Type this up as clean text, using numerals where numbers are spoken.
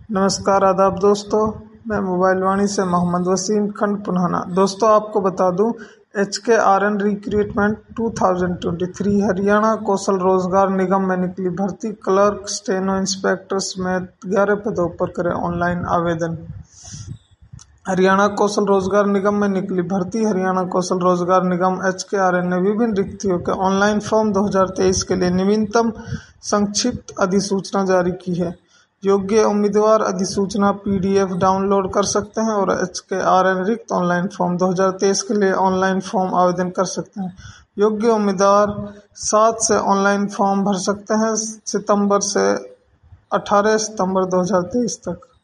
नमस्कार आदाब दोस्तों। मैं मोबाइल वाणी से मोहम्मद वसीम खंड पुनहाना। दोस्तों आपको बता दूं, HKRN रिक्रूटमेंट 2023 हरियाणा कौशल रोजगार निगम में निकली भर्ती। क्लर्क, स्टेनो, इंस्पेक्टर समेत 11 पदों पर करें ऑनलाइन आवेदन। हरियाणा कौशल रोजगार निगम में निकली भर्ती। हरियाणा कौशल रोजगार निगम HKRN ने विभिन्न रिक्तियों के ऑनलाइन फॉर्म 2023 के लिए नवीनतम संक्षिप्त अधिसूचना जारी की है। योग्य उम्मीदवार अधिसूचना PDF डाउनलोड कर सकते हैं और HKRN रिक्त ऑनलाइन फॉर्म 2023 के लिए ऑनलाइन फॉर्म आवेदन कर सकते हैं। योग्य उम्मीदवार 7 से ऑनलाइन फॉर्म भर सकते हैं, सितंबर से 18 सितंबर 2023 तक।